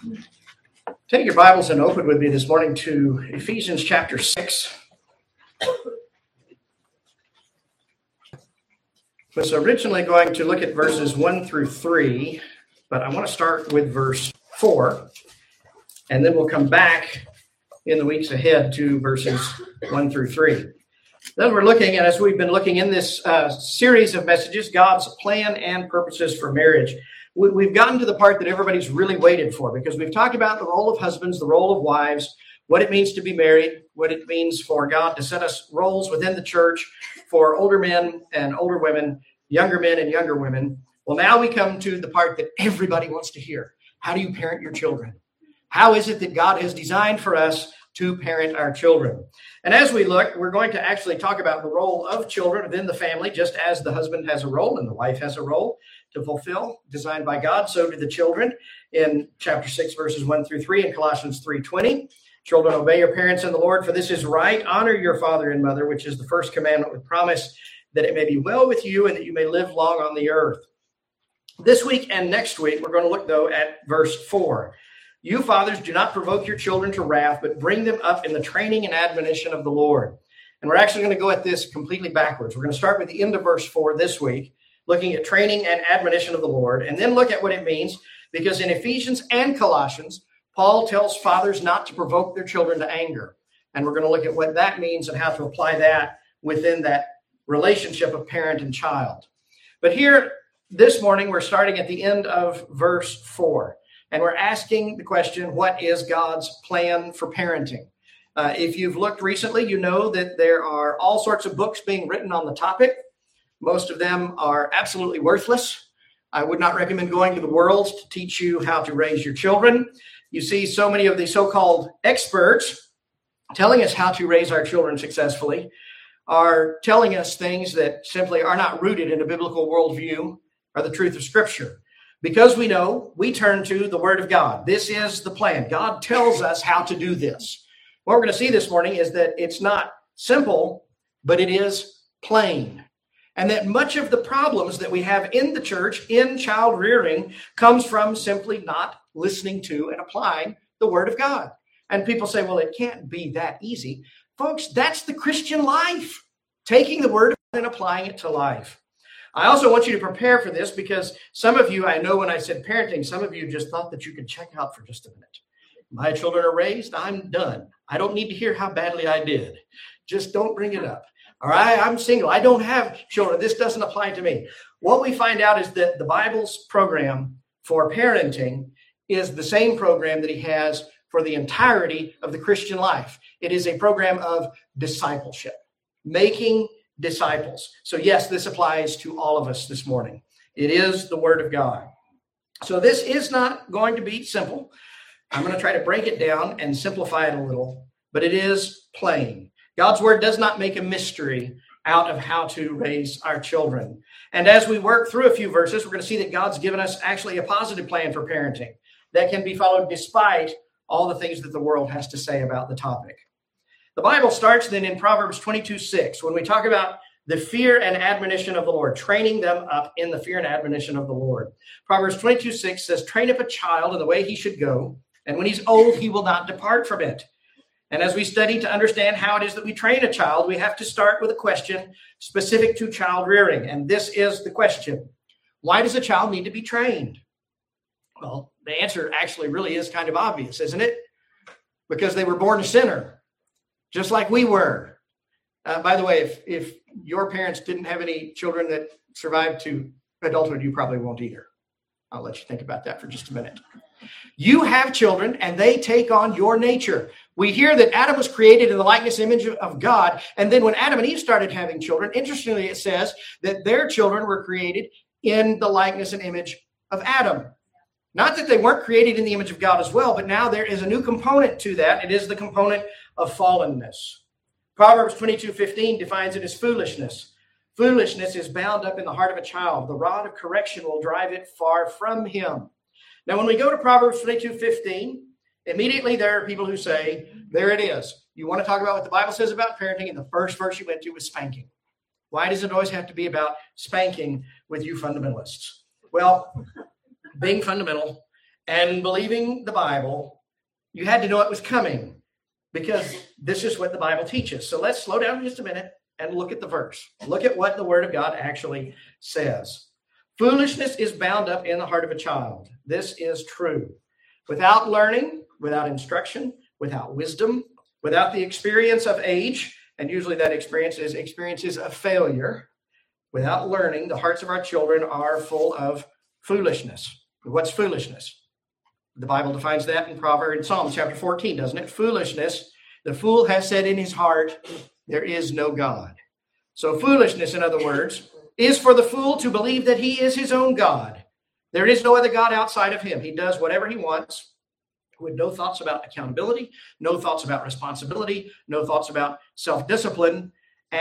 Take your Bibles and open with me this morning to Ephesians chapter 6. I was originally going to look at verses 1 through 3, but I want to start with verse 4, and then we'll come back in the weeks ahead to verses 1 through 3. Then we're looking at, as we've been looking in this series of messages, God's plan and purposes for marriage. We've gotten to the part that everybody's really waited for, because we've talked about the role of husbands, the role of wives, what it means to be married, what it means for God to set us roles within the church for older men and older women, younger men and younger women. Well, now we come to the part that everybody wants to hear. How do you parent your children? How is it that God has designed for us to parent our children? And as we look, we're going to actually talk about the role of children within the family, just as the husband has a role and the wife has a role to fulfill, designed by God. So do the children in chapter 6, verses 1 through 3, and Colossians 3:20. Children, obey your parents in the Lord, for this is right. Honor your father and mother, which is the first commandment with promise, that it may be well with you and that you may live long on the earth. This week and next week, we're going to look, though, at verse 4. You fathers, do not provoke your children to wrath, but bring them up in the training and admonition of the Lord. And we're actually going to go at this completely backwards. We're going to start with the end of verse 4 this week, looking at training and admonition of the Lord, and then look at what it means, because in Ephesians and Colossians, Paul tells fathers not to provoke their children to anger. And we're going to look at what that means and how to apply that within that relationship of parent and child. But here, this morning, we're starting at the end of verse 4. And we're asking the question, what is God's plan for parenting? If you've looked recently, you know that there are all sorts of books being written on the topic. Most of them are absolutely worthless. I would not recommend going to the world to teach you how to raise your children. You see so many of the so-called experts telling us how to raise our children successfully are telling us things that simply are not rooted in a biblical worldview or the truth of Scripture. Because we know, we turn to the Word of God. This is the plan. God tells us how to do this. What we're going to see this morning is that it's not simple, but it is plain. And that much of the problems that we have in the church, in child rearing, comes from simply not listening to and applying the Word of God. And people say, well, it can't be that easy. Folks, that's the Christian life. Taking the Word of God and applying it to life. I also want you to prepare for this, because some of you, I know when I said parenting, some of you just thought that you could check out for just a minute. My children are raised. I'm done. I don't need to hear how badly I did. Just don't bring it up. All right, I'm single. I don't have children. This doesn't apply to me. What we find out is that the Bible's program for parenting is the same program that he has for the entirety of the Christian life. It is a program of discipleship, making disciples. So yes, this applies to all of us this morning. It is the Word of God. So this is not going to be simple. I'm going to try to break it down and simplify it a little, but it is plain. God's Word does not make a mystery out of how to raise our children. And as we work through a few verses, we're going to see that God's given us actually a positive plan for parenting that can be followed despite all the things that the world has to say about the topic. The Bible starts then in Proverbs 22:6, when we talk about the fear and admonition of the Lord, training them up in the fear and admonition of the Lord. Proverbs 22:6 says, train up a child in the way he should go, and when he's old, he will not depart from it. And as we study to understand how it is that we train a child, we have to start with a question specific to child rearing. And this is the question: why does a child need to be trained? Well, the answer actually really is kind of obvious, isn't it? Because they were born a sinner. Just like we were. By the way, if your parents didn't have any children that survived to adulthood, you probably won't either. I'll let you think about that for just a minute. You have children, and they take on your nature. We hear that Adam was created in the likeness and image of God. And then when Adam and Eve started having children, interestingly, it says that their children were created in the likeness and image of Adam. Not that they weren't created in the image of God as well, but now there is a new component to that. It is the component of fallenness. Proverbs 22:15 defines it as foolishness. Foolishness is bound up in the heart of a child. The rod of correction will drive it far from him. Now, when we go to Proverbs 22:15, immediately there are people who say, there it is. You want to talk about what the Bible says about parenting, and the first verse you went to was spanking. Why does it always have to be about spanking with you fundamentalists? Well, being fundamental and believing the Bible, you had to know it was coming, because this is what the Bible teaches. So let's slow down just a minute and look at the verse. Look at what the Word of God actually says. Foolishness is bound up in the heart of a child. This is true. Without learning, without instruction, without wisdom, without the experience of age, and usually that experience is experiences of failure, without learning, the hearts of our children are full of foolishness. What's foolishness? The Bible defines that in Psalm chapter 14, doesn't it? Foolishness, the fool has said in his heart, there is no God. So foolishness, in other words, is for the fool to believe that he is his own God. There is no other God outside of him. He does whatever he wants with no thoughts about accountability, no thoughts about responsibility, no thoughts about self-discipline.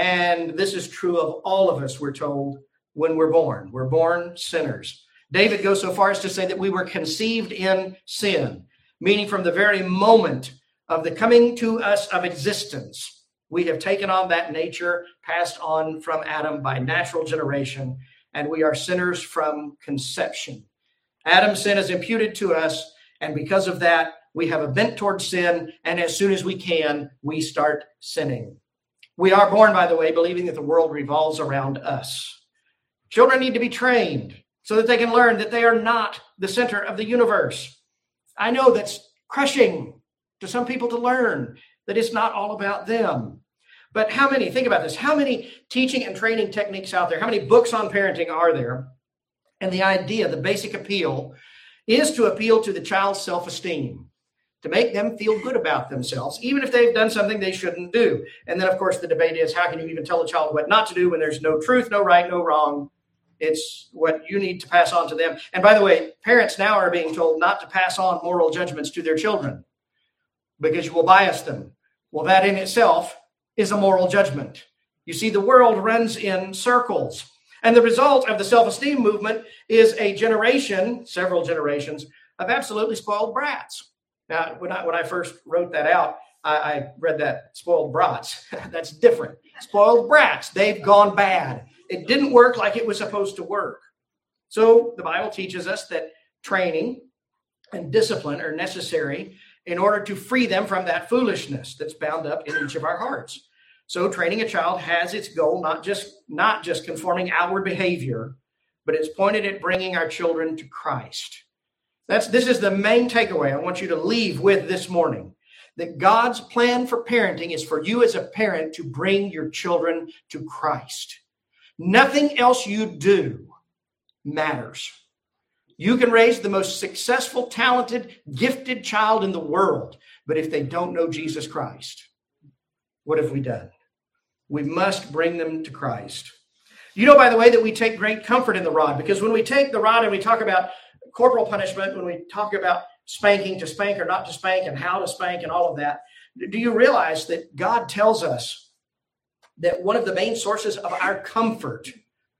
And this is true of all of us, we're told, when we're born. We're born sinners. David goes so far as to say that we were conceived in sin, meaning from the very moment of the coming to us of existence, we have taken on that nature passed on from Adam by natural generation, and we are sinners from conception. Adam's sin is imputed to us, and because of that, we have a bent towards sin, and as soon as we can, we start sinning. We are born, by the way, believing that the world revolves around us. Children need to be trained so that they can learn that they are not the center of the universe. I know that's crushing to some people to learn that it's not all about them. But think about this, how many teaching and training techniques out there, how many books on parenting are there? And the idea, the basic appeal, is to appeal to the child's self-esteem, to make them feel good about themselves, even if they've done something they shouldn't do. And then, of course, the debate is, how can you even tell a child what not to do when there's no truth, no right, no wrong? It's what you need to pass on to them. And by the way, parents now are being told not to pass on moral judgments to their children because you will bias them. Well, that in itself is a moral judgment. You see, the world runs in circles. And the result of the self-esteem movement is a generation, several generations, of absolutely spoiled brats. Now, when I first wrote that out, I read that spoiled brats. That's different. Spoiled brats. They've gone bad. It didn't work like it was supposed to work. So the Bible teaches us that training and discipline are necessary in order to free them from that foolishness that's bound up in each of our hearts. So training a child has its goal, not just conforming outward behavior, but it's pointed at bringing our children to Christ. This is the main takeaway I want you to leave with this morning, that God's plan for parenting is for you as a parent to bring your children to Christ. Nothing else you do matters. You can raise the most successful, talented, gifted child in the world, but if they don't know Jesus Christ, what have we done? We must bring them to Christ. You know, by the way, that we take great comfort in the rod, because when we take the rod and we talk about corporal punishment, when we talk about spanking, to spank or not to spank, and how to spank and all of that, do you realize that God tells us that one of the main sources of our comfort,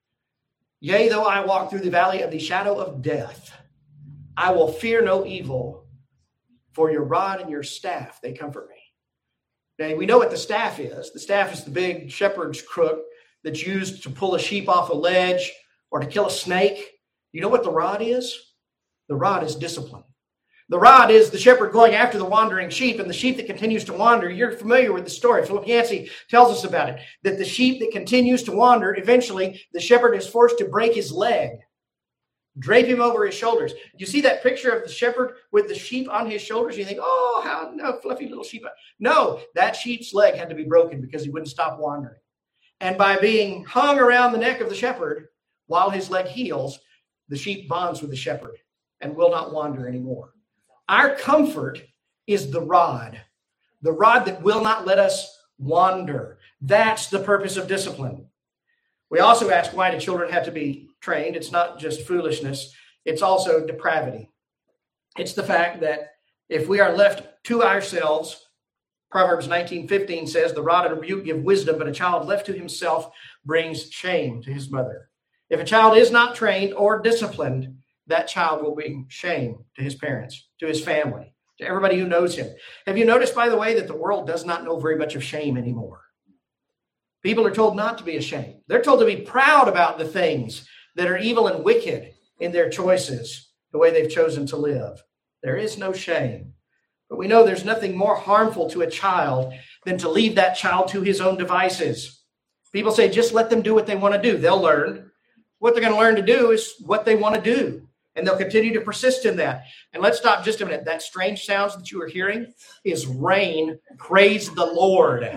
yea, though I walk through the valley of the shadow of death, I will fear no evil, for your rod and your staff, they comfort me. Now, we know what the staff is. The staff is the big shepherd's crook that's used to pull a sheep off a ledge or to kill a snake. You know what the rod is? The rod is discipline. The rod is the shepherd going after the wandering sheep, and the sheep that continues to wander. You're familiar with the story. Philip Yancey tells us about it, that the sheep that continues to wander, eventually the shepherd is forced to break his leg, drape him over his shoulders. You see that picture of the shepherd with the sheep on his shoulders? You think, oh, how no, fluffy little sheep. No, that sheep's leg had to be broken because he wouldn't stop wandering. And by being hung around the neck of the shepherd while his leg heals, the sheep bonds with the shepherd and will not wander anymore. Our comfort is the rod that will not let us wander. That's the purpose of discipline. We also ask, why do children have to be trained? It's not just foolishness. It's also depravity. It's the fact that if we are left to ourselves, Proverbs 19:15 says, the rod and rebuke give wisdom, but a child left to himself brings shame to his mother. If a child is not trained or disciplined, that child will bring shame to his parents, to his family, to everybody who knows him. Have you noticed, by the way, that the world does not know very much of shame anymore? People are told not to be ashamed. They're told to be proud about the things that are evil and wicked in their choices, the way they've chosen to live. There is no shame. But we know there's nothing more harmful to a child than to leave that child to his own devices. People say, just let them do what they want to do. They'll learn. What they're going to learn to do is what they want to do. And they'll continue to persist in that. And let's stop just a minute. That strange sounds that you are hearing is rain. Praise the Lord.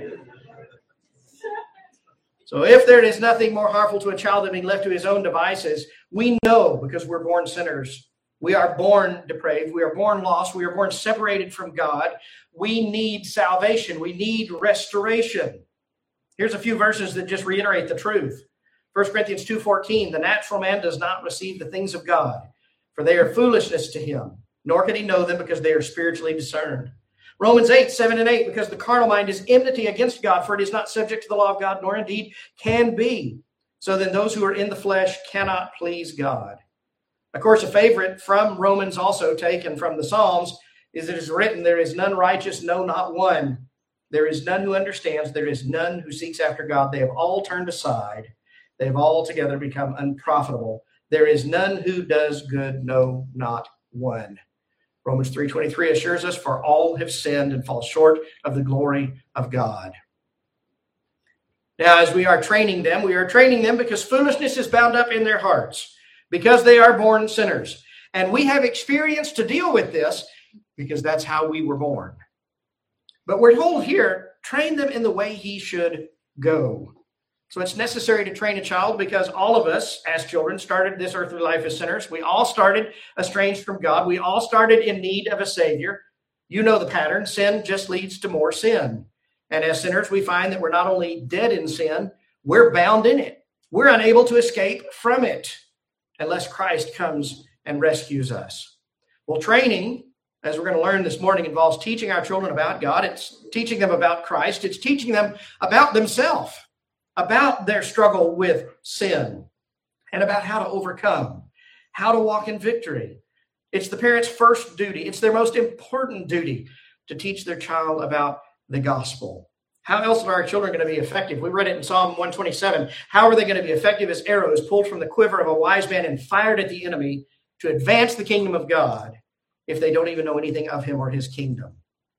So if there is nothing more harmful to a child than being left to his own devices, we know, because we're born sinners, we are born depraved, we are born lost, we are born separated from God. We need salvation. We need restoration. Here's a few verses that just reiterate the truth. 1 Corinthians 2:14, the natural man does not receive the things of God, for they are foolishness to him, nor can he know them because they are spiritually discerned. Romans 8:7-8, because the carnal mind is enmity against God, for it is not subject to the law of God, nor indeed can be. So then those who are in the flesh cannot please God. Of course, a favorite from Romans, also taken from the Psalms, is it is written, there is none righteous, no, not one. There is none who understands. There is none who seeks after God. They have all turned aside. They have altogether become unprofitable. There is none who does good, no, not one. Romans 3:23 assures us, for all have sinned and fall short of the glory of God. Now, as we are training them because foolishness is bound up in their hearts, because they are born sinners. And we have experience to deal with this because that's how we were born. But we're told here, train them in the way he should go. So it's necessary to train a child because all of us as children started this earthly life as sinners. We all started estranged from God. We all started in need of a Savior. You know the pattern. Sin just leads to more sin. And as sinners, we find that we're not only dead in sin, we're bound in it. We're unable to escape from it unless Christ comes and rescues us. Well, training, as we're going to learn this morning, involves teaching our children about God. It's teaching them about Christ. It's teaching them about themselves, about their struggle with sin, and about how to overcome, how to walk in victory. It's the parents' first duty. It's their most important duty to teach their child about the gospel. How else are our children going to be effective? We read it in Psalm 127. How are they going to be effective as arrows pulled from the quiver of a wise man and fired at the enemy to advance the kingdom of God if they don't even know anything of him or his kingdom?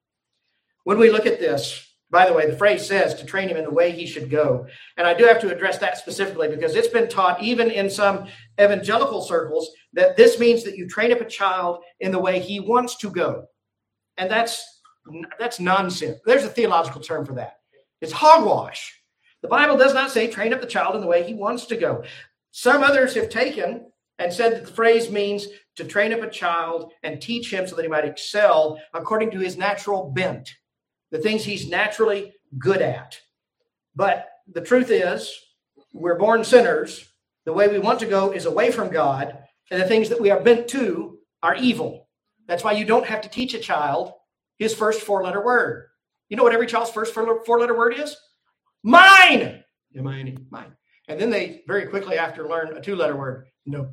When we look at this, by the way, the phrase says to train him in the way he should go. And I do have to address that specifically because it's been taught even in some evangelical circles that this means that you train up a child in the way he wants to go. And that's nonsense. There's a theological term for that. It's hogwash. The Bible does not say train up the child in the way he wants to go. Some others have taken and said that the phrase means to train up a child and teach him so that he might excel according to his natural bent, the things he's naturally good at. But the truth is, we're born sinners. The way we want to go is away from God, and the things that we are bent to are evil. That's why you don't have to teach a child his first four-letter word. You know what every child's first four-letter word is? Mine. M-I-N-E, mine. And then they very quickly after learn a two-letter word. No.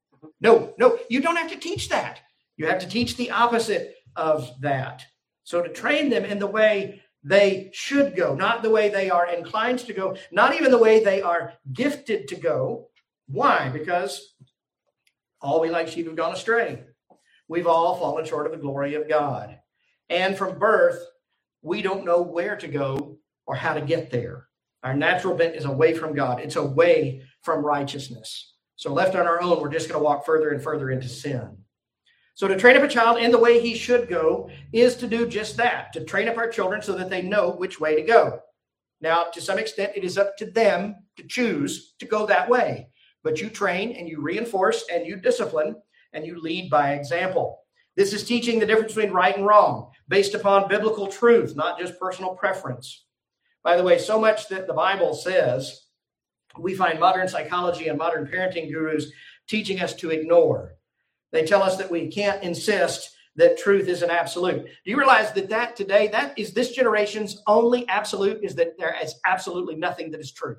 You don't have to teach that. You have to teach the opposite of that. So to train them in the way they should go, not the way they are inclined to go, not even the way they are gifted to go. Why? Because all we like sheep have gone astray. We've all fallen short of the glory of God. And from birth, we don't know where to go or how to get there. Our natural bent is away from God. It's away from righteousness. So left on our own, we're just going to walk further and further into sin. So to train up a child in the way he should go is to do just that, to train up our children so that they know which way to go. Now, to some extent, it is up to them to choose to go that way. But you train and you reinforce and you discipline and you lead by example. This is teaching the difference between right and wrong based upon biblical truth, not just personal preference. By the way, so much that the Bible says, we find modern psychology and modern parenting gurus teaching us to ignore. They tell us that we can't insist that truth is an absolute. Do you realize that today, that is this generation's only absolute, is that there is absolutely nothing that is true?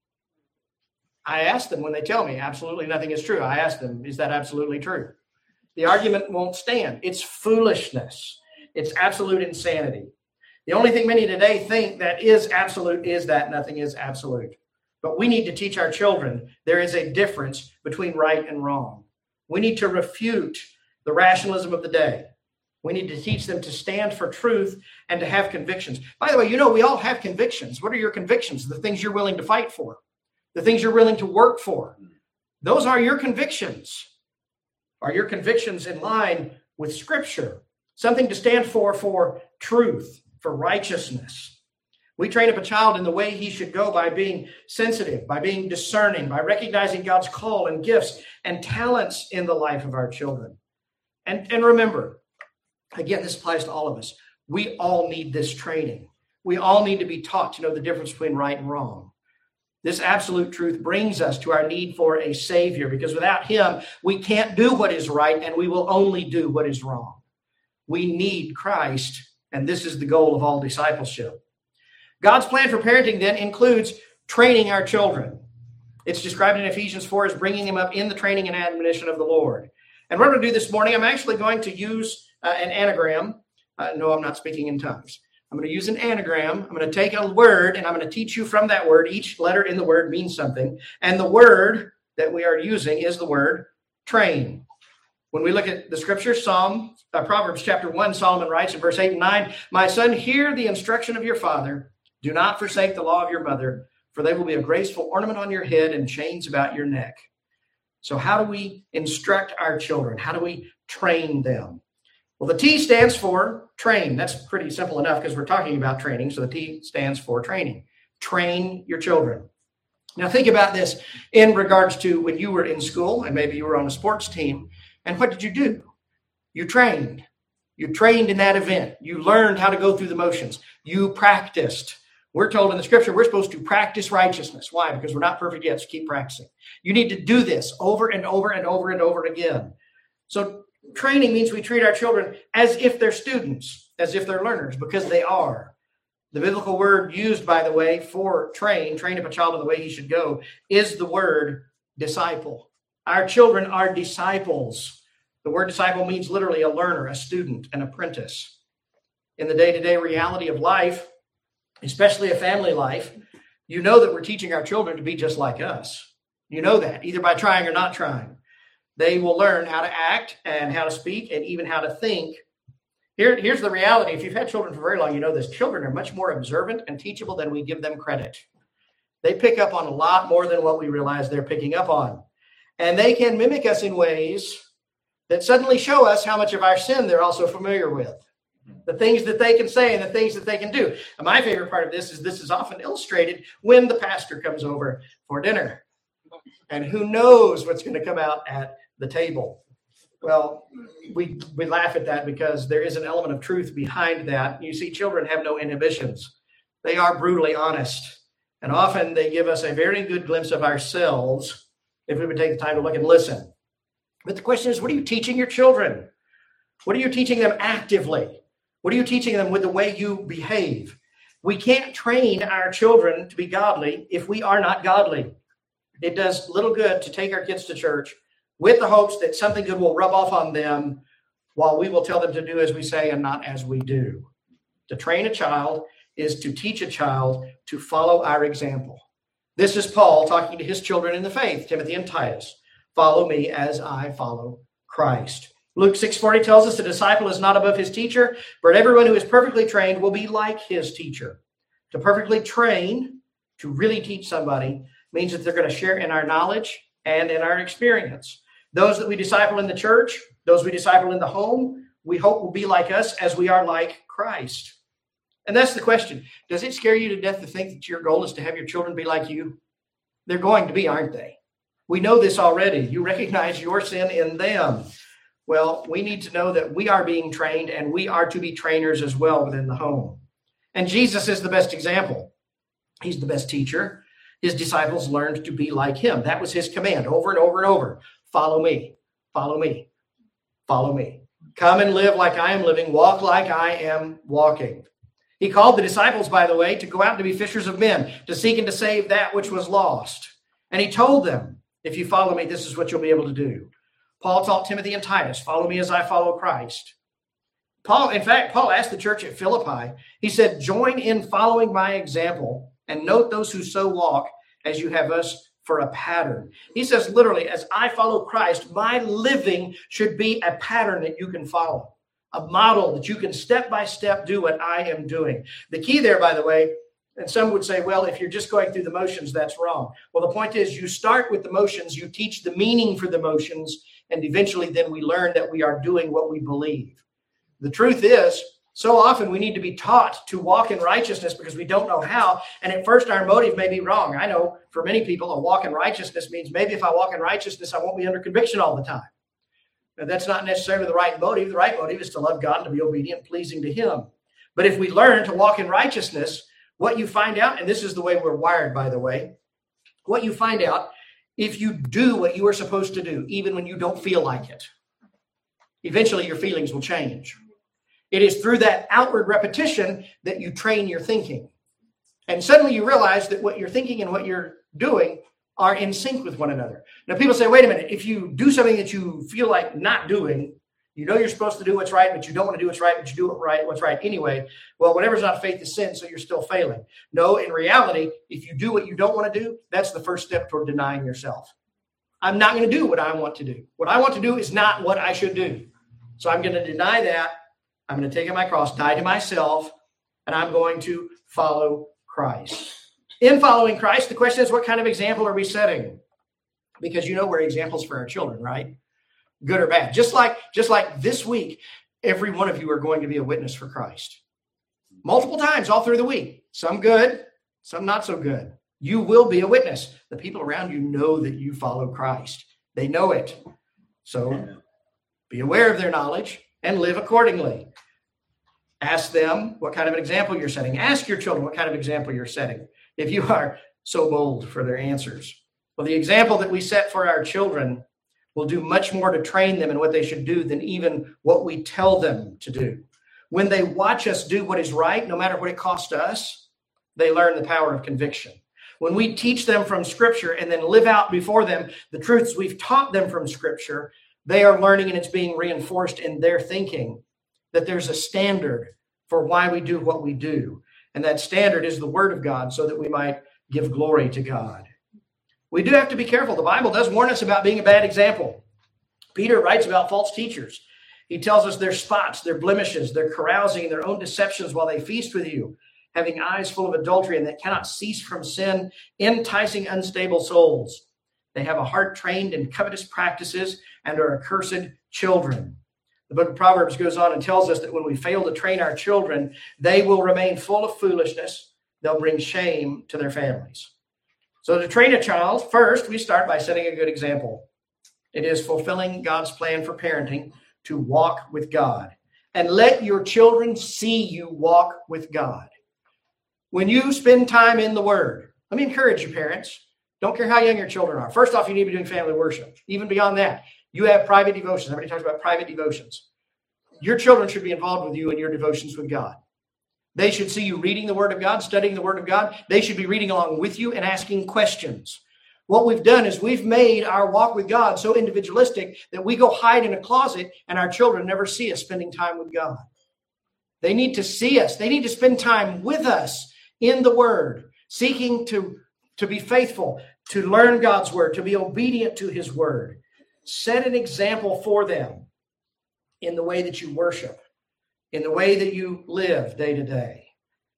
I ask them when they tell me absolutely nothing is true. I ask them, is that absolutely true? The argument won't stand. It's foolishness. It's absolute insanity. The only thing many today think that is absolute is that nothing is absolute. But we need to teach our children there is a difference between right and wrong. We need to refute the rationalism of the day. We need to teach them to stand for truth and to have convictions. By the way, we all have convictions. What are your convictions? The things you're willing to fight for, the things you're willing to work for. Those are your convictions. Are your convictions in line with Scripture? Something to stand for truth, for righteousness. We train up a child in the way he should go by being sensitive, by being discerning, by recognizing God's call and gifts and talents in the life of our children. And remember, again, this applies to all of us. We all need this training. We all need to be taught to know the difference between right and wrong. This absolute truth brings us to our need for a Savior, because without him, we can't do what is right, and we will only do what is wrong. We need Christ, and this is the goal of all discipleship. God's plan for parenting then includes training our children. It's described in Ephesians 4 as bringing them up in the training and admonition of the Lord. And what I'm going to do this morning, I'm actually going to use an anagram. No, I'm not speaking in tongues. I'm going to use an anagram. I'm going to take a word, and I'm going to teach you from that word. Each letter in the word means something. And the word that we are using is the word train. When we look at the scripture, Proverbs chapter 1, Solomon writes in verse 8 and 9, "My son, hear the instruction of your father. Do not forsake the law of your mother, for they will be a graceful ornament on your head and chains about your neck." So how do we instruct our children? How do we train them? Well, the T stands for train. That's pretty simple enough because we're talking about training. So the T stands for training. Train your children. Now think about this in regards to when you were in school and maybe you were on a sports team. And what did you do? You trained. You trained in that event. You learned how to go through the motions. You practiced. We're told in the scripture we're supposed to practice righteousness. Why? Because we're not perfect yet, so keep practicing. You need to do this over and over and over and over again. So training means we treat our children as if they're students, as if they're learners, because they are. The biblical word used, by the way, for train up a child in the way he should go, is the word disciple. Our children are disciples. The word disciple means literally a learner, a student, an apprentice. In the day-to-day reality of life, especially a family life, you know that we're teaching our children to be just like us. You know that, either by trying or not trying. They will learn how to act and how to speak and even how to think. Here's the reality. If you've had children for very long, you know this. Children are much more observant and teachable than we give them credit. They pick up on a lot more than what we realize they're picking up on. And they can mimic us in ways that suddenly show us how much of our sin they're also familiar with. The things that they can say and the things that they can do. And my favorite part of this is often illustrated when the pastor comes over for dinner. And who knows what's going to come out at the table. Well, we laugh at that because there is an element of truth behind that. You see, children have no inhibitions. They are brutally honest. And often they give us a very good glimpse of ourselves if we would take the time to look and listen. But the question is, what are you teaching your children? What are you teaching them actively? What are you teaching them with the way you behave? We can't train our children to be godly if we are not godly. It does little good to take our kids to church with the hopes that something good will rub off on them while we will tell them to do as we say and not as we do. To train a child is to teach a child to follow our example. This is Paul talking to his children in the faith, Timothy and Titus. Follow me as I follow Christ. Luke 6:40 tells us the disciple is not above his teacher, but everyone who is perfectly trained will be like his teacher. To perfectly train, to really teach somebody, means that they're going to share in our knowledge and in our experience. Those that we disciple in the church, those we disciple in the home, we hope will be like us as we are like Christ. And that's the question. Does it scare you to death to think that your goal is to have your children be like you? They're going to be, aren't they? We know this already. You recognize your sin in them. Well, we need to know that we are being trained and we are to be trainers as well within the home. And Jesus is the best example. He's the best teacher. His disciples learned to be like him. That was his command over and over and over. Follow me, follow me, follow me. Come and live like I am living. Walk like I am walking. He called the disciples, by the way, to go out to be fishers of men, to seek and to save that which was lost. And he told them, if you follow me, this is what you'll be able to do. Paul taught Timothy and Titus, follow me as I follow Christ. Paul asked the church at Philippi, he said, join in following my example and note those who so walk as you have us for a pattern. He says literally, as I follow Christ, my living should be a pattern that you can follow, a model that you can step by step do what I am doing. The key there, by the way, and some would say, well, if you're just going through the motions, that's wrong. Well, the point is you start with the motions, you teach the meaning for the motions, and eventually then we learn that we are doing what we believe. The truth is, so often we need to be taught to walk in righteousness because we don't know how. And at first our motive may be wrong. I know for many people, a walk in righteousness means maybe if I walk in righteousness, I won't be under conviction all the time. Now, that's not necessarily the right motive. The right motive is to love God and to be obedient, pleasing to him. But if we learn to walk in righteousness, what you find out, and this is the way we're wired, by the way, what you find out, if you do what you are supposed to do, even when you don't feel like it, eventually your feelings will change. It is through that outward repetition that you train your thinking. And suddenly you realize that what you're thinking and what you're doing are in sync with one another. Now, people say, wait a minute, if you do something that you feel like not doing, you know you're supposed to do what's right, but you don't want to do what's right, but you do what's right anyway. Well, whatever's not faith is sin, so you're still failing. No, in reality, if you do what you don't want to do, that's the first step toward denying yourself. I'm not going to do what I want to do. What I want to do is not what I should do. So I'm going to deny that. I'm going to take up my cross, die to myself, and I'm going to follow Christ. In following Christ, the question is, what kind of example are we setting? Because you know we're examples for our children, right? Good or bad. Just like this week, every one of you are going to be a witness for Christ. Multiple times all through the week. Some good, some not so good. You will be a witness. The people around you know that you follow Christ. They know it. So be aware of their knowledge and live accordingly. Ask them what kind of an example you're setting. Ask your children what kind of example you're setting, if you are so bold for their answers. Well, the example that we set for our children will do much more to train them in what they should do than even what we tell them to do. When they watch us do what is right, no matter what it costs us, they learn the power of conviction. When we teach them from Scripture and then live out before them the truths we've taught them from Scripture, they are learning, and it's being reinforced in their thinking, that there's a standard for why we do what we do. And that standard is the Word of God, so that we might give glory to God. We do have to be careful. The Bible does warn us about being a bad example. Peter writes about false teachers. He tells us their spots, their blemishes, their carousing, their own deceptions while they feast with you, having eyes full of adultery and that cannot cease from sin, enticing unstable souls. They have a heart trained in covetous practices and are accursed children. The book of Proverbs goes on and tells us that when we fail to train our children, they will remain full of foolishness. They'll bring shame to their families. So to train a child, first, we start by setting a good example. It is fulfilling God's plan for parenting to walk with God. And let your children see you walk with God. When you spend time in the Word, let me encourage you, parents. Don't care how young your children are. First off, you need to be doing family worship. Even beyond that, you have private devotions. Everybody talks about private devotions. Your children should be involved with you in your devotions with God. They should see you reading the Word of God, studying the Word of God. They should be reading along with you and asking questions. What we've done is we've made our walk with God so individualistic that we go hide in a closet and our children never see us spending time with God. They need to see us. They need to spend time with us in the Word, seeking to be faithful, to learn God's Word, to be obedient to His Word. Set an example for them in the way that you worship, in the way that you live day to day.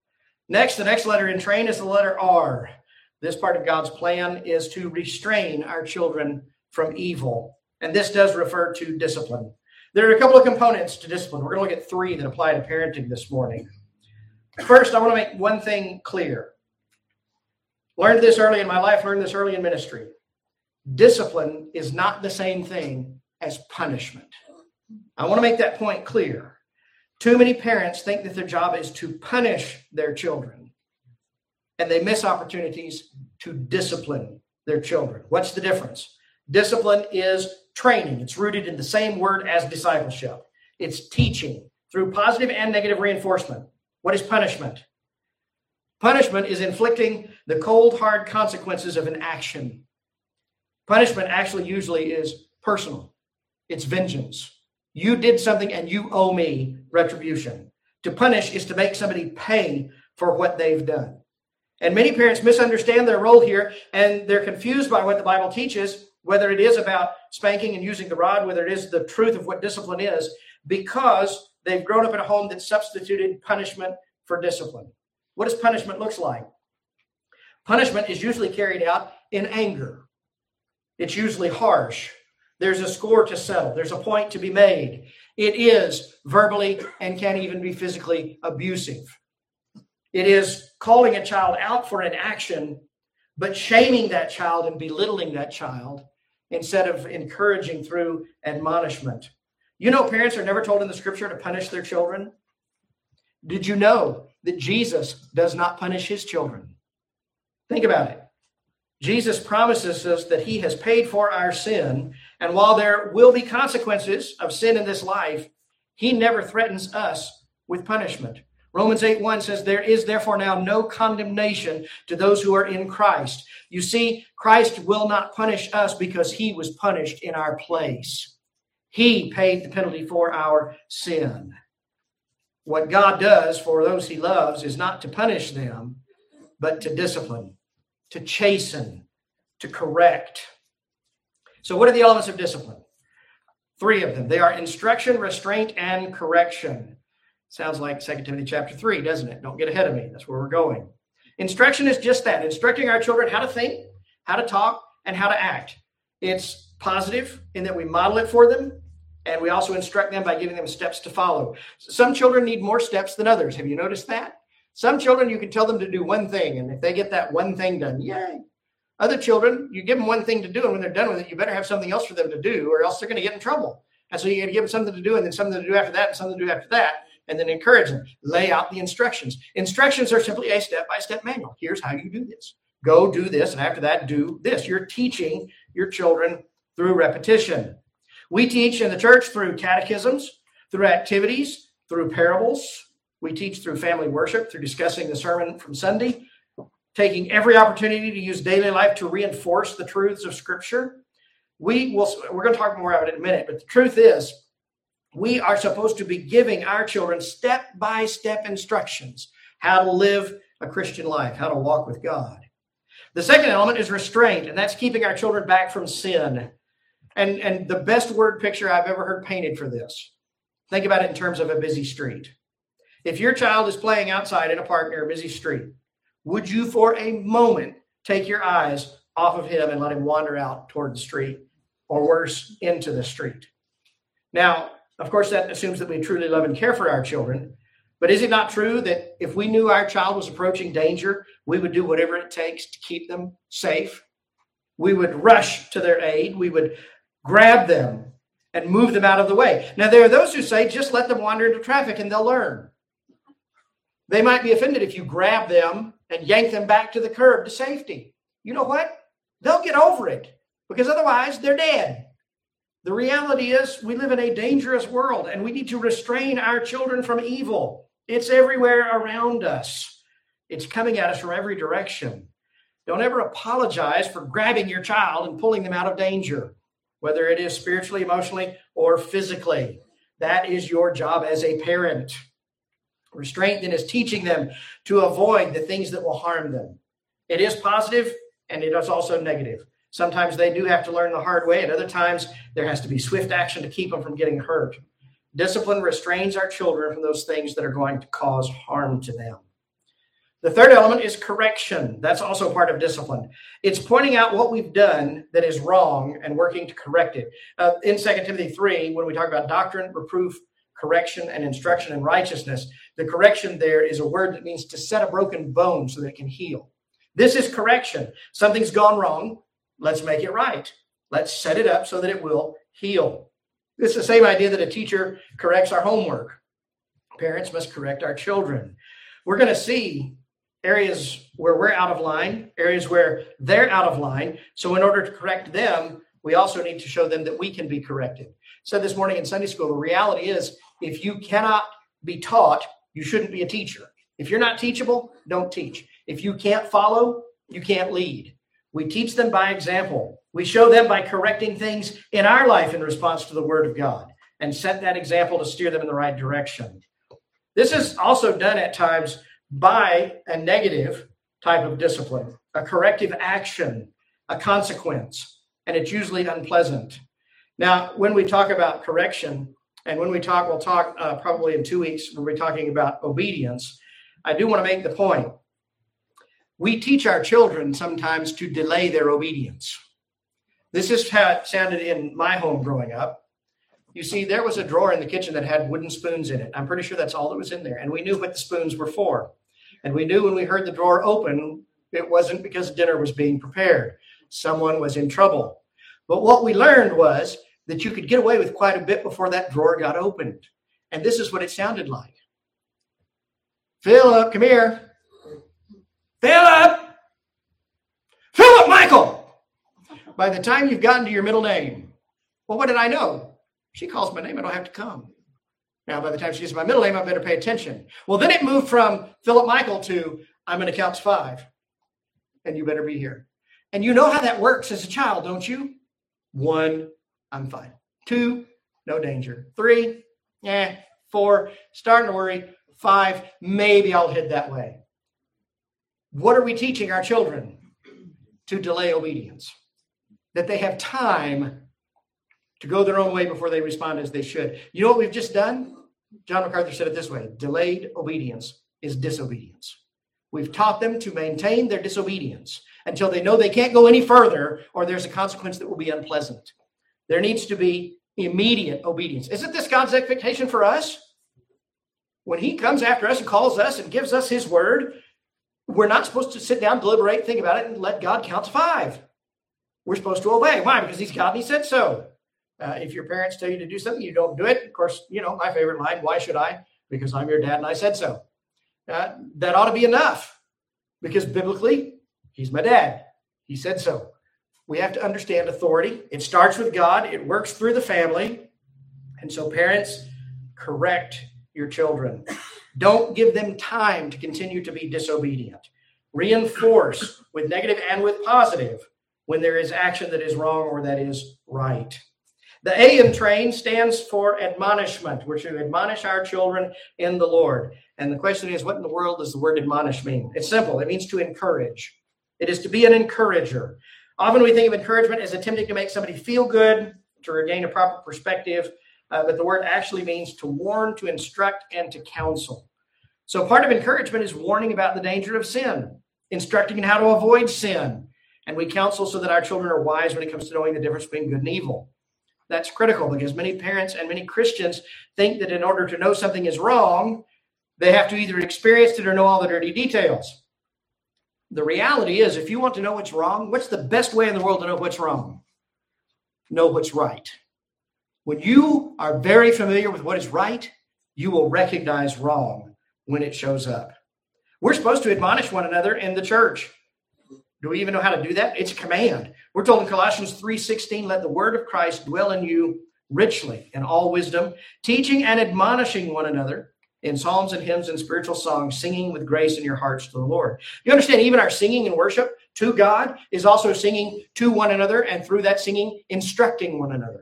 Next, the next letter in train is the letter R. This part of God's plan is to restrain our children from evil. And this does refer to discipline. There are a couple of components to discipline. We're going to look at three that apply to parenting this morning. First, I want to make one thing clear. Learned this early in my life, learned this early in ministry. Discipline is not the same thing as punishment. I want to make that point clear. Too many parents think that their job is to punish their children, and they miss opportunities to discipline their children. What's the difference? Discipline is training. It's rooted in the same word as discipleship. It's teaching through positive and negative reinforcement. What is punishment? Punishment is inflicting the cold, hard consequences of an action. Punishment actually usually is personal. It's vengeance. You did something and you owe me retribution. To punish is to make somebody pay for what they've done. And many parents misunderstand their role here, and they're confused by what the Bible teaches, whether it is about spanking and using the rod, whether it is the truth of what discipline is, because they've grown up in a home that substituted punishment for discipline. What does punishment look like? Punishment is usually carried out in anger. It's usually harsh. There's a score to settle. There's a point to be made. It is verbally and can even be physically abusive. It is calling a child out for an action, but shaming that child and belittling that child instead of encouraging through admonishment. You know, parents are never told in the scripture to punish their children. Did you know that Jesus does not punish his children? Think about it. Jesus promises us that he has paid for our sin, and while there will be consequences of sin in this life, he never threatens us with punishment. Romans 8:1 says, there is therefore now no condemnation to those who are in Christ. You see, Christ will not punish us because he was punished in our place. He paid the penalty for our sin. What God does for those he loves is not to punish them, but to discipline, to chasten, to correct. So what are the elements of discipline? 3 of them. They are instruction, restraint, and correction. Sounds like 2 Timothy chapter 3, doesn't it? Don't get ahead of me. That's where we're going. Instruction is just that, instructing our children how to think, how to talk, and how to act. It's positive in that we model it for them, and we also instruct them by giving them steps to follow. Some children need more steps than others. Have you noticed that? Some children, you can tell them to do one thing, and if they get that one thing done, yay. Other children, you give them one thing to do, and when they're done with it, you better have something else for them to do, or else they're going to get in trouble. And so you got to give them something to do, and then something to do after that, and something to do after that, and then encourage them. Lay out the instructions. Instructions are simply a step-by-step manual. Here's how you do this. Go do this, and after that, do this. You're teaching your children through repetition. We teach in the church through catechisms, through activities, through parables. We teach through family worship, through discussing the sermon from Sunday, taking every opportunity to use daily life to reinforce the truths of Scripture. We're going to talk more about it in a minute, but the truth is, we are supposed to be giving our children step-by-step instructions, how to live a Christian life, how to walk with God. The second element is restraint, and that's keeping our children back from sin. And the best word picture I've ever heard painted for this, think about it in terms of a busy street. If your child is playing outside in a park near a busy street, would you for a moment take your eyes off of him and let him wander out toward the street, or worse, into the street? Now, of course, that assumes that we truly love and care for our children. But is it not true that if we knew our child was approaching danger, we would do whatever it takes to keep them safe? We would rush to their aid. We would grab them and move them out of the way. Now, there are those who say, just let them wander into traffic and they'll learn. They might be offended if you grab them and yank them back to the curb to safety. You know what? They'll get over it because otherwise they're dead. The reality is we live in a dangerous world and we need to restrain our children from evil. It's everywhere around us. It's coming at us from every direction. Don't ever apologize for grabbing your child and pulling them out of danger, whether it is spiritually, emotionally, or physically. That is your job as a parent. Restraint then is teaching them to avoid the things that will harm them. It is positive and it is also negative. Sometimes they do have to learn the hard way. At other times, there has to be swift action to keep them from getting hurt. Discipline restrains our children from those things that are going to cause harm to them. The third element is correction. That's also part of discipline. It's pointing out what we've done that is wrong and working to correct it. In 2 Timothy 3, when we talk about doctrine, reproof, correction, and instruction in righteousness, the correction there is a word that means to set a broken bone so that it can heal. This is correction. Something's gone wrong. Let's make it right. Let's set it up so that it will heal. It's the same idea that a teacher corrects our homework. Parents must correct our children. We're going to see areas where we're out of line, areas where they're out of line. So in order to correct them, we also need to show them that we can be corrected. So this morning in Sunday school, the reality is if you cannot be taught, you shouldn't be a teacher. If you're not teachable, don't teach. If you can't follow, you can't lead. We teach them by example. We show them by correcting things in our life in response to the Word of God and set that example to steer them in the right direction. This is also done at times by a negative type of discipline, a corrective action, a consequence, and it's usually unpleasant. Now, when we talk about correction, and when we'll talk probably in 2 weeks, when we're talking about obedience, I do want to make the point. We teach our children sometimes to delay their obedience. This is how it sounded in my home growing up. You see, there was a drawer in the kitchen that had wooden spoons in it. I'm pretty sure that's all that was in there. And we knew what the spoons were for. And we knew when we heard the drawer open, it wasn't because dinner was being prepared. Someone was in trouble. But what we learned was that you could get away with quite a bit before that drawer got opened. And this is what it sounded like. Philip, come here. Philip! Philip Michael! By the time you've gotten to your middle name, well, what did I know? She calls my name, I don't have to come. Now, by the time she gets my middle name, I better pay attention. Well, then it moved from Philip Michael to I'm going to count to 5, and you better be here. And you know how that works as a child, don't you? 1, I'm fine. 2, no danger. 3, 4, starting to worry. 5, maybe I'll head that way. What are we teaching our children? To delay obedience. That they have time to go their own way before they respond as they should. You know what we've just done? John MacArthur said it this way: delayed obedience is disobedience. We've taught them to maintain their disobedience until they know they can't go any further or there's a consequence that will be unpleasant. There needs to be immediate obedience. Isn't this God's expectation for us? When he comes after us and calls us and gives us his word, we're not supposed to sit down, deliberate, think about it, and let God count to 5. We're supposed to obey. Why? Because he's God and he said so. If your parents tell you to do something, you don't do it. Of course, you know, my favorite line, why should I? Because I'm your dad and I said so. That ought to be enough. Because biblically, he's my dad. He said so. We have to understand authority. It starts with God. It works through the family. And so parents, correct your children. Don't give them time to continue to be disobedient. Reinforce with negative and with positive when there is action that is wrong or that is right. The A in train stands for admonishment. We're to admonish our children in the Lord. And the question is, what in the world does the word admonish mean? It's simple. It means to encourage. It is to be an encourager. Often we think of encouragement as attempting to make somebody feel good, to regain a proper perspective, but the word actually means to warn, to instruct, and to counsel. So part of encouragement is warning about the danger of sin, instructing in how to avoid sin, and we counsel so that our children are wise when it comes to knowing the difference between good and evil. That's critical because many parents and many Christians think that in order to know something is wrong, they have to either experience it or know all the dirty details. The reality is, if you want to know what's wrong, what's the best way in the world to know what's wrong? Know what's right. When you are very familiar with what is right, you will recognize wrong when it shows up. We're supposed to admonish one another in the church. Do we even know how to do that? It's a command. We're told in Colossians 3:16, let the word of Christ dwell in you richly in all wisdom, teaching and admonishing one another in psalms and hymns and spiritual songs, singing with grace in your hearts to the Lord. You understand, even our singing and worship to God is also singing to one another, and through that singing, instructing one another.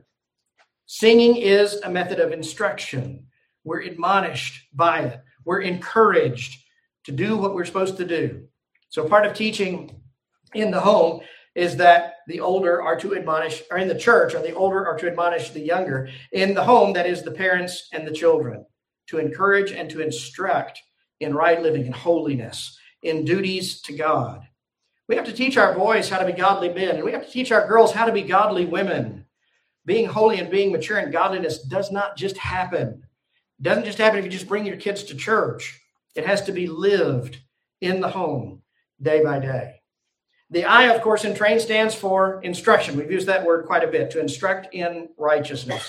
Singing is a method of instruction. We're admonished by it. We're encouraged to do what we're supposed to do. So part of teaching in the home is that the older are to admonish, or in the church, or the older are to admonish the younger. In the home, that is the parents and the children, to encourage and to instruct in right living, in holiness, in duties to God. We have to teach our boys how to be godly men, and we have to teach our girls how to be godly women. Being holy and being mature in godliness does not just happen. It doesn't just happen if you just bring your kids to church. It has to be lived in the home day by day. The I, of course, in train stands for instruction. We've used that word quite a bit, to instruct in righteousness.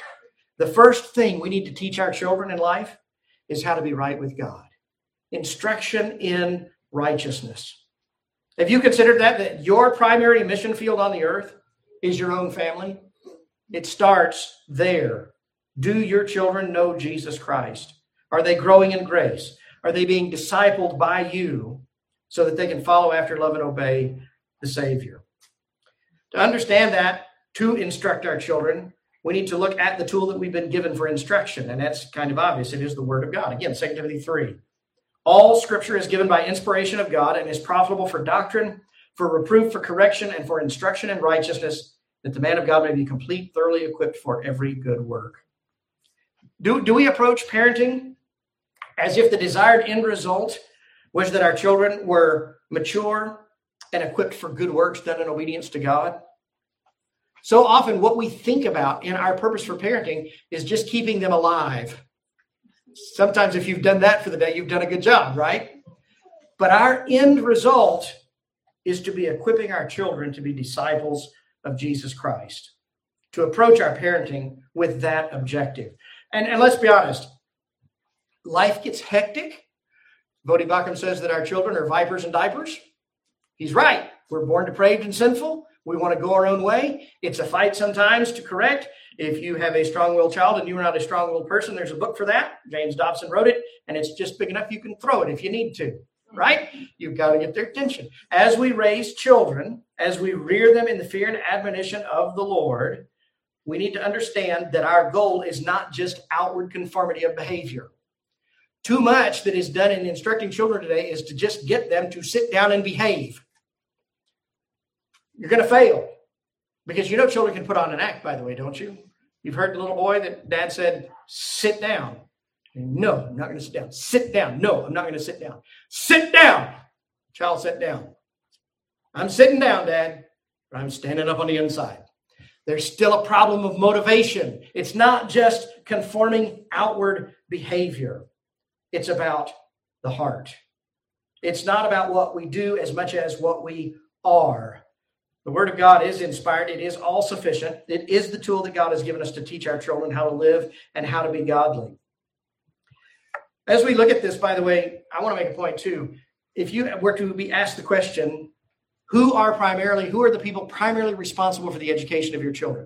The first thing we need to teach our children in life is how to be right with God. Instruction in righteousness. Have you considered that your primary mission field on the earth is your own family? It starts there. Do your children know Jesus Christ? Are they growing in grace? Are they being discipled by you so that they can follow after, love, and obey the Savior? To understand that, to instruct our children, we need to look at the tool that we've been given for instruction, and that's kind of obvious. It is the Word of God. Again, 2 Timothy 3. All scripture is given by inspiration of God and is profitable for doctrine, for reproof, for correction, and for instruction in righteousness, that the man of God may be complete, thoroughly equipped for every good work. Do we approach parenting as if the desired end result was that our children were mature and equipped for good works done in obedience to God? So often what we think about in our purpose for parenting is just keeping them alive. Sometimes if you've done that for the day, you've done a good job, right? But our end result is to be equipping our children to be disciples of Jesus Christ, to approach our parenting with that objective. And let's be honest, life gets hectic. Voddie Baucham says that our children are vipers in diapers. He's right. We're born depraved and sinful. We want to go our own way. It's a fight sometimes to correct. If you have a strong-willed child and you are not a strong-willed person, there's a book for that. James Dobson wrote it, and it's just big enough you can throw it if you need to, right? You've got to get their attention. As we raise children, as we rear them in the fear and admonition of the Lord, we need to understand that our goal is not just outward conformity of behavior. Too much that is done in instructing children today is to just get them to sit down and behave. You're going to fail because you know children can put on an act, by the way, don't you? You've heard the little boy that dad said, sit down. No, I'm not going to sit down. Sit down. No, I'm not going to sit down. Sit down. Child sat down. I'm sitting down, Dad, but I'm standing up on the inside. There's still a problem of motivation. It's not just conforming outward behavior. It's about the heart. It's not about what we do as much as what we are. The Word of God is inspired. It is all sufficient. It is the tool that God has given us to teach our children how to live and how to be godly. As we look at this, by the way, I want to make a point too. If you were to be asked the question, who are the people primarily responsible for the education of your children?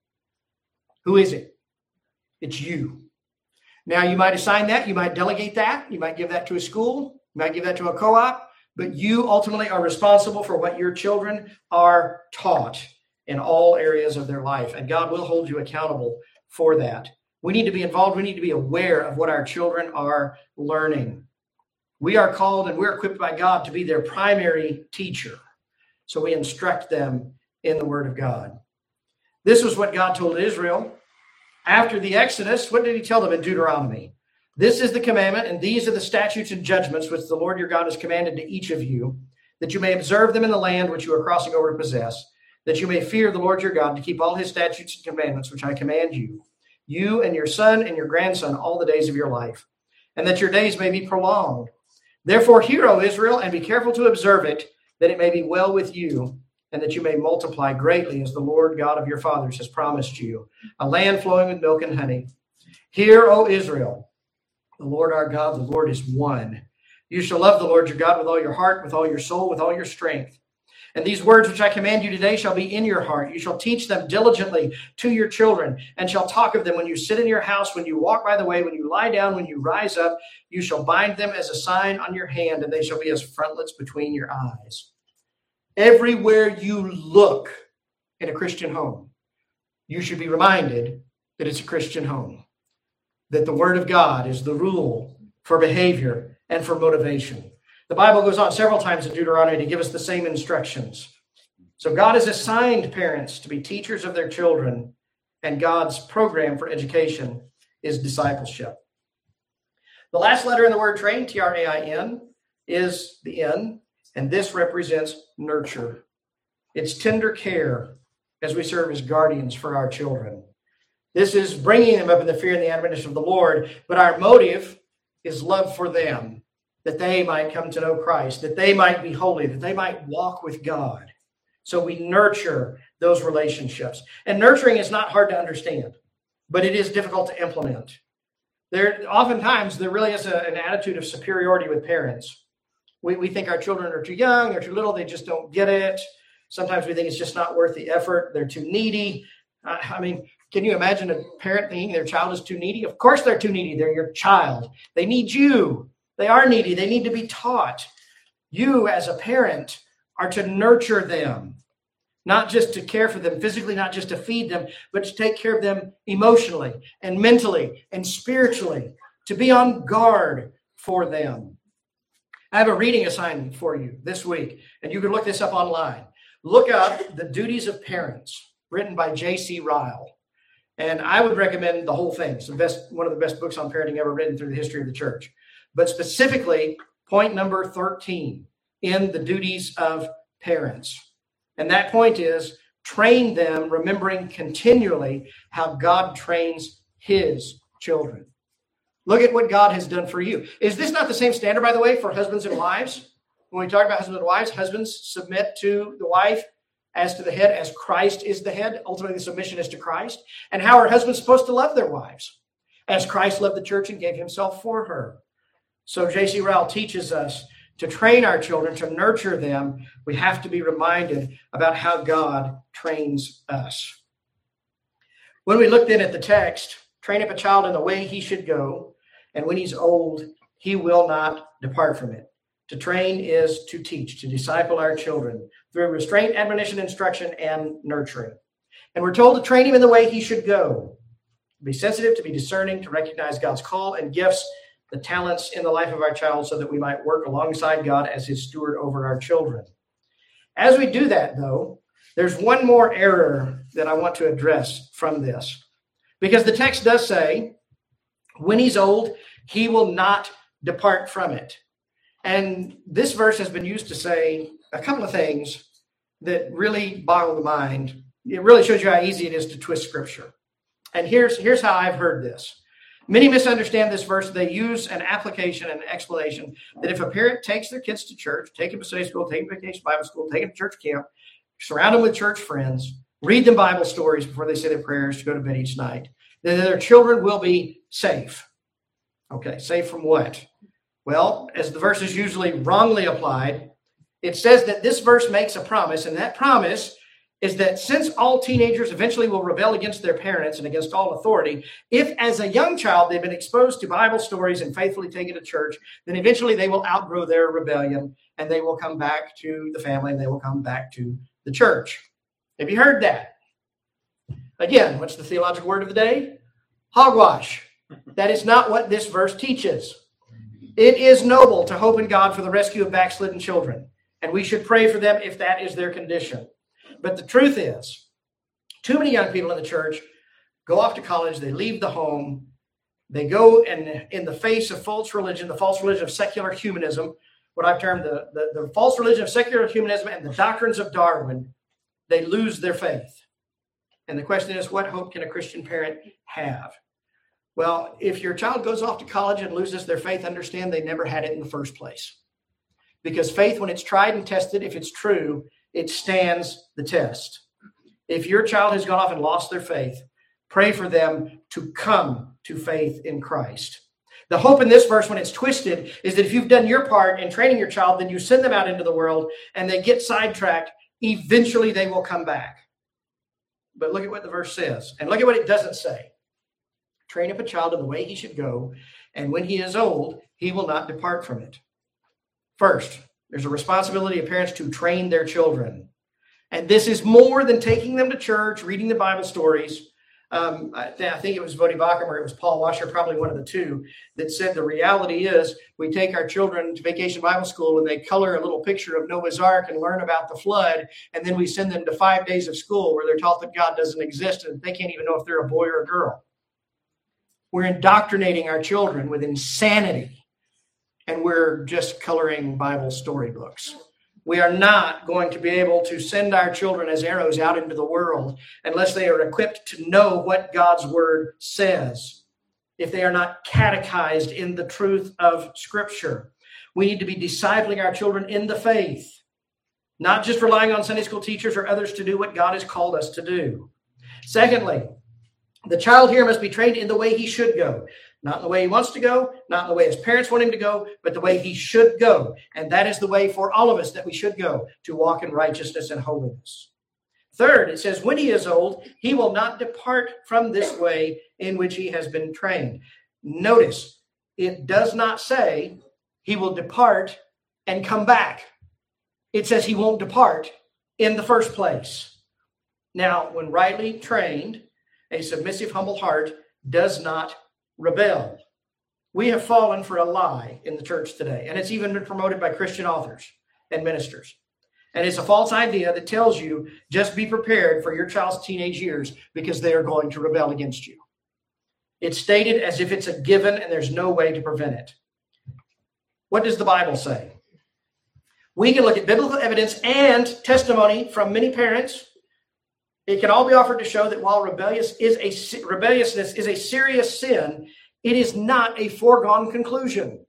Who is it? It's you. Now, you might assign that. You might delegate that. You might give that to a school. You might give that to a co-op. But you ultimately are responsible for what your children are taught in all areas of their life. And God will hold you accountable for that. We need to be involved. We need to be aware of what our children are learning. We are called and we're equipped by God to be their primary teacher. So we instruct them in the Word of God. This was what God told Israel. After the Exodus, what did he tell them in Deuteronomy? This is the commandment, and these are the statutes and judgments which the Lord your God has commanded to each of you, that you may observe them in the land which you are crossing over to possess, that you may fear the Lord your God to keep all his statutes and commandments which I command you, you and your son and your grandson, all the days of your life, and that your days may be prolonged. Therefore, hear, O Israel, and be careful to observe it, that it may be well with you, and that you may multiply greatly as the Lord God of your fathers has promised you, a land flowing with milk and honey. Hear, O Israel, the Lord our God, the Lord is one. You shall love the Lord your God with all your heart, with all your soul, with all your strength. And these words which I command you today shall be in your heart. You shall teach them diligently to your children, and shall talk of them when you sit in your house, when you walk by the way, when you lie down, when you rise up. You shall bind them as a sign on your hand, and they shall be as frontlets between your eyes. Everywhere you look in a Christian home, you should be reminded that it's a Christian home, that the Word of God is the rule for behavior and for motivation. The Bible goes on several times in Deuteronomy to give us the same instructions. So God has assigned parents to be teachers of their children, and God's program for education is discipleship. The last letter in the word train, T-R-A-I-N, is the N, and this represents nurture. It's tender care as we serve as guardians for our children. This is bringing them up in the fear and the admonition of the Lord, but our motive is love for them, that they might come to know Christ, that they might be holy, that they might walk with God. So we nurture those relationships. And nurturing is not hard to understand, but it is difficult to implement. Oftentimes, there really is an attitude of superiority with parents. We think our children are too young, they're too little, they just don't get it. Sometimes we think it's just not worth the effort, they're too needy. Can you imagine a parent thinking their child is too needy? Of course they're too needy. They're your child. They need you. They are needy. They need to be taught. You, as a parent, are to nurture them, not just to care for them physically, not just to feed them, but to take care of them emotionally and mentally and spiritually, to be on guard for them. I have a reading assignment for you this week, and you can look this up online. Look up The Duties of Parents, written by J.C. Ryle. And I would recommend the whole thing. It's one of the best books on parenting ever written through the history of the church. But specifically, point number 13 in The Duties of Parents. And that point is, train them, remembering continually how God trains his children. Look at what God has done for you. Is this not the same standard, by the way, for husbands and wives? When we talk about husbands and wives, husbands submit to the wife as to the head, as Christ is the head. Ultimately, the submission is to Christ. And how are husbands supposed to love their wives? As Christ loved the church and gave himself for her. So J.C. Ryle teaches us to train our children, to nurture them. We have to be reminded about how God trains us. When we look then at the text, train up a child in the way he should go, and when he's old, he will not depart from it. To train is to teach, to disciple our children through restraint, admonition, instruction, and nurturing. And we're told to train him in the way he should go. To be sensitive, to be discerning, to recognize God's call and gifts, the talents in the life of our child, so that we might work alongside God as his steward over our children. As we do that, though, there's one more error that I want to address from this. Because the text does say, when he's old, he will not depart from it. And this verse has been used to say a couple of things that really boggle the mind. It really shows you how easy it is to twist Scripture. And here's how I've heard this. Many misunderstand this verse. They use an application and an explanation that if a parent takes their kids to church, take them to Sunday school, take them to vacation Bible school, take them to church camp, surround them with church friends, read them Bible stories before they say their prayers to go to bed each night, then their children will be safe. Okay, safe from what? Well, as the verse is usually wrongly applied, it says that this verse makes a promise, and that promise is that since all teenagers eventually will rebel against their parents and against all authority, if as a young child they've been exposed to Bible stories and faithfully taken to church, then eventually they will outgrow their rebellion and they will come back to the family and they will come back to the church. Have you heard that? Again, what's the theological word of the day? Hogwash. That is not what this verse teaches. It is noble to hope in God for the rescue of backslidden children, and we should pray for them if that is their condition. But the truth is, too many young people in the church go off to college, they leave the home, they go and in the face of false religion, the false religion of secular humanism, what I've termed the false religion of secular humanism and the doctrines of Darwin, they lose their faith. And the question is, what hope can a Christian parent have? Well, if your child goes off to college and loses their faith, understand they never had it in the first place. Because faith, when it's tried and tested, if it's true, it stands the test. If your child has gone off and lost their faith, pray for them to come to faith in Christ. The hope in this verse, when it's twisted, is that if you've done your part in training your child, then you send them out into the world and they get sidetracked. Eventually, they will come back. But look at what the verse says, and look at what it doesn't say. Train up a child in the way he should go, and when he is old, he will not depart from it. First, there's a responsibility of parents to train their children. And this is more than taking them to church, reading the Bible stories. I think it was Bodie Bacham or it was Paul Washer, probably one of the two, that said the reality is we take our children to Vacation Bible School and they color a little picture of Noah's Ark and learn about the flood. And then we send them to 5 days of school where they're taught that God doesn't exist and they can't even know if they're a boy or a girl. We're indoctrinating our children with insanity. And we're just coloring Bible storybooks. We are not going to be able to send our children as arrows out into the world unless they are equipped to know what God's word says. If they are not catechized in the truth of Scripture, we need to be discipling our children in the faith, not just relying on Sunday school teachers or others to do what God has called us to do. Secondly, the child here must be trained in the way he should go. Not in the way he wants to go, not in the way his parents want him to go, but the way he should go. And that is the way for all of us that we should go, to walk in righteousness and holiness. Third, it says, when he is old, he will not depart from this way in which he has been trained. Notice, it does not say he will depart and come back. It says he won't depart in the first place. Now, when rightly trained, a submissive, humble heart does not rebel. We have fallen for a lie in the church today, and it's even been promoted by Christian authors and ministers. And it's a false idea that tells you just be prepared for your child's teenage years because they are going to rebel against you. It's stated as if it's a given and there's no way to prevent it. What does the Bible say? We can look at biblical evidence and testimony from many parents. It can all be offered to show that while rebelliousness is a serious sin, it is not a foregone conclusion.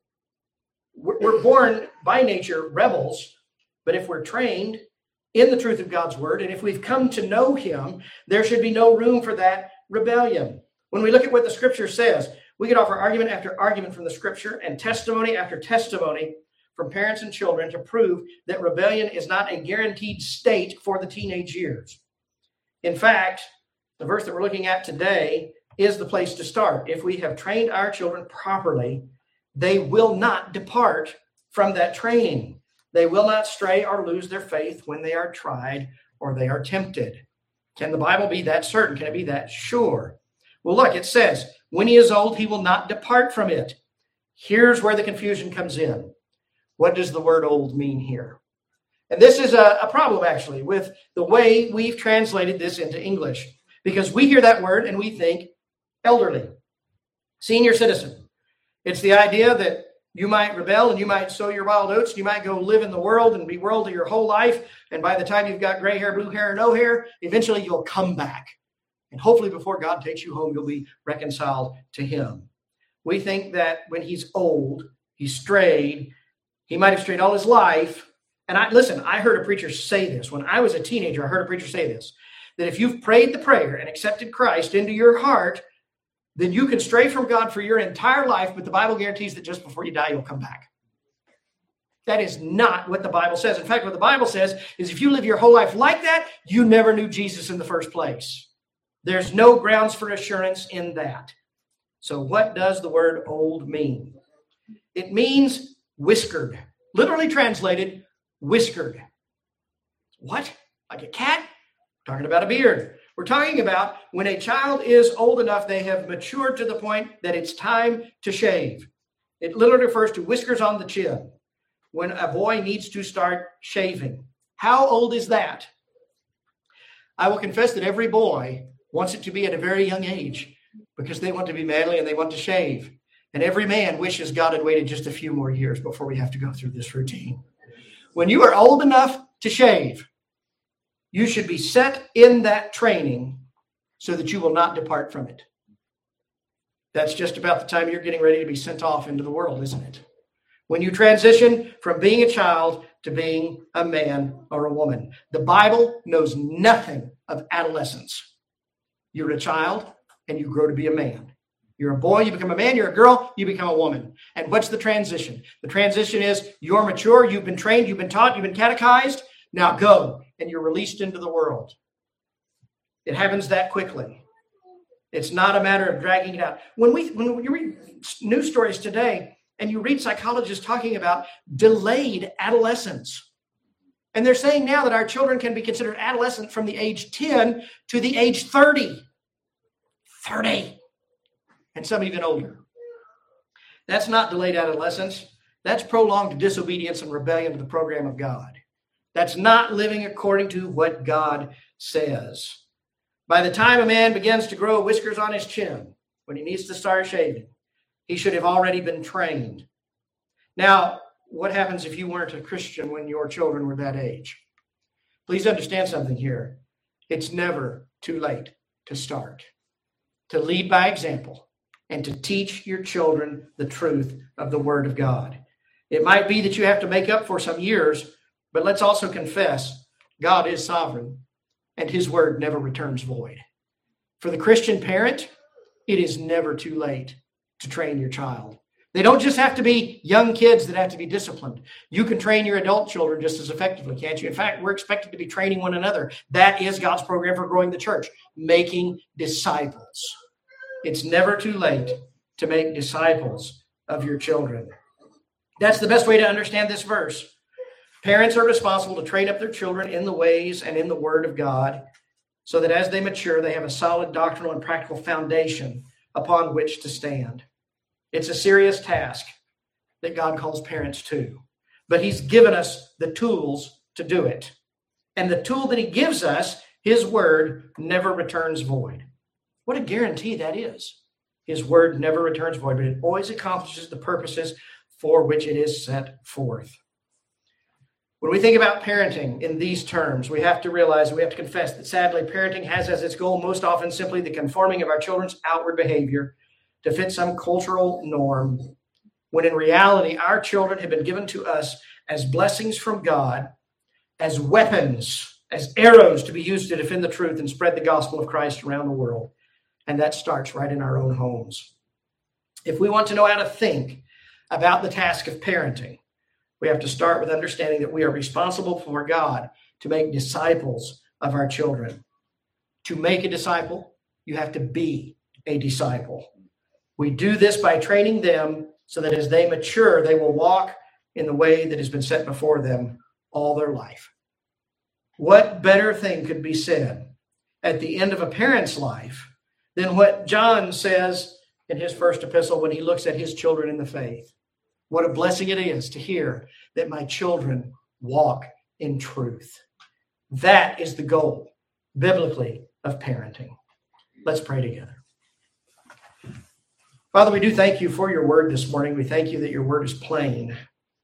We're born by nature rebels, but if we're trained in the truth of God's word, and if we've come to know him, there should be no room for that rebellion. When we look at what the scripture says, we can offer argument after argument from the scripture and testimony after testimony from parents and children to prove that rebellion is not a guaranteed state for the teenage years. In fact, the verse that we're looking at today is the place to start. If we have trained our children properly, they will not depart from that training. They will not stray or lose their faith when they are tried or they are tempted. Can the Bible be that certain? Can it be that sure? Well, look, it says, when he is old, he will not depart from it. Here's where the confusion comes in. What does the word old mean here? And this is a problem, actually, with the way we've translated this into English, because we hear that word and we think elderly, senior citizen. It's the idea that you might rebel and you might sow your wild oats. And you might go live in the world and be worldly your whole life. And by the time you've got gray hair, blue hair, no hair, eventually you'll come back. And hopefully before God takes you home, you'll be reconciled to him. We think that when he's old, he's strayed. He might have strayed all his life. And I heard a preacher say this. When I was a teenager, I heard a preacher say this, that if you've prayed the prayer and accepted Christ into your heart, then you can stray from God for your entire life, but the Bible guarantees that just before you die, you'll come back. That is not what the Bible says. In fact, what the Bible says is if you live your whole life like that, you never knew Jesus in the first place. There's no grounds for assurance in that. So what does the word old mean? It means whiskered. Literally translated, whiskered. What? Like a cat? We're talking about a beard. We're talking about when a child is old enough, they have matured to the point that it's time to shave. It literally refers to whiskers on the chin. When a boy needs to start shaving. How old is that? I will confess that every boy wants it to be at a very young age because they want to be manly and they want to shave. And every man wishes God had waited just a few more years before we have to go through this routine. When you are old enough to shave, you should be set in that training so that you will not depart from it. That's just about the time you're getting ready to be sent off into the world, isn't it? When you transition from being a child to being a man or a woman. The Bible knows nothing of adolescence. You're a child and you grow to be a man. You're a boy, you become a man. You're a girl, you become a woman. And what's the transition? The transition is you're mature, you've been trained, you've been taught, you've been catechized. Now go, and you're released into the world. It happens that quickly. It's not a matter of dragging it out. When you read news stories today, and you read psychologists talking about delayed adolescence, and they're saying now that our children can be considered adolescent from the age 10 to the age 30. 30. And some even older. That's not delayed adolescence. That's prolonged disobedience and rebellion to the program of God. That's not living according to what God says. By the time a man begins to grow whiskers on his chin, when he needs to start shaving, he should have already been trained. Now, what happens if you weren't a Christian when your children were that age? Please understand something here. It's never too late to start, to lead by example, and to teach your children the truth of the Word of God. It might be that you have to make up for some years, but let's also confess God is sovereign and his word never returns void. For the Christian parent, it is never too late to train your child. They don't just have to be young kids that have to be disciplined. You can train your adult children just as effectively, can't you? In fact, we're expected to be training one another. That is God's program for growing the church, making disciples. It's never too late to make disciples of your children. That's the best way to understand this verse. Parents are responsible to train up their children in the ways and in the Word of God so that as they mature, they have a solid doctrinal and practical foundation upon which to stand. It's a serious task that God calls parents to. But he's given us the tools to do it. And the tool that he gives us, his word, never returns void. What a guarantee that is. His word never returns void, but it always accomplishes the purposes for which it is set forth. When we think about parenting in these terms, we have to realize, we have to confess that sadly, parenting has as its goal most often simply the conforming of our children's outward behavior to fit some cultural norm, when in reality, our children have been given to us as blessings from God, as weapons, as arrows to be used to defend the truth and spread the gospel of Christ around the world. And that starts right in our own homes. If we want to know how to think about the task of parenting, we have to start with understanding that we are responsible for God to make disciples of our children. To make a disciple, you have to be a disciple. We do this by training them so that as they mature, they will walk in the way that has been set before them all their life. What better thing could be said at the end of a parent's life than what John says in his first epistle when he looks at his children in the faith? What a blessing it is to hear that my children walk in truth. That is the goal, biblically, of parenting. Let's pray together. Father, we do thank you for your word this morning. We thank you that your word is plain,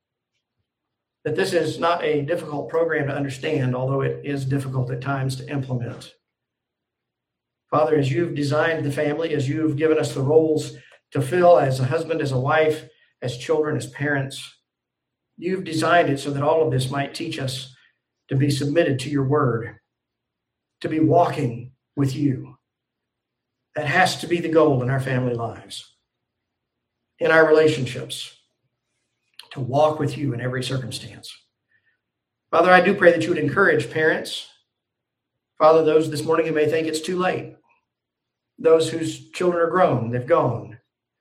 that this is not a difficult program to understand, although it is difficult at times to implement. Father, as you've designed the family, as you've given us the roles to fill as a husband, as a wife, as children, as parents, you've designed it so that all of this might teach us to be submitted to your word, to be walking with you. That has to be the goal in our family lives, in our relationships, to walk with you in every circumstance. Father, I do pray that you would encourage parents. Father, those this morning who may think it's too late, those whose children are grown, they've gone.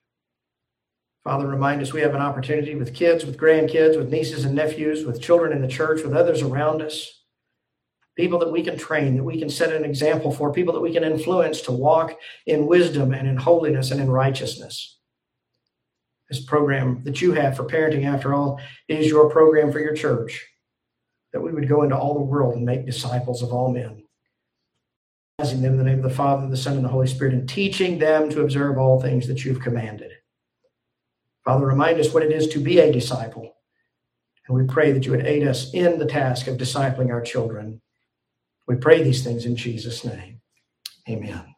Father, remind us we have an opportunity with kids, with grandkids, with nieces and nephews, with children in the church, with others around us, people that we can train, that we can set an example for, people that we can influence to walk in wisdom and in holiness and in righteousness. This program that you have for parenting, after all, is your program for your church, that we would go into all the world and make disciples of all men, baptizing them in the name of the Father, the Son, and the Holy Spirit, and teaching them to observe all things that you've commanded. Father, remind us what it is to be a disciple. And we pray that you would aid us in the task of discipling our children. We pray these things in Jesus' name. Amen.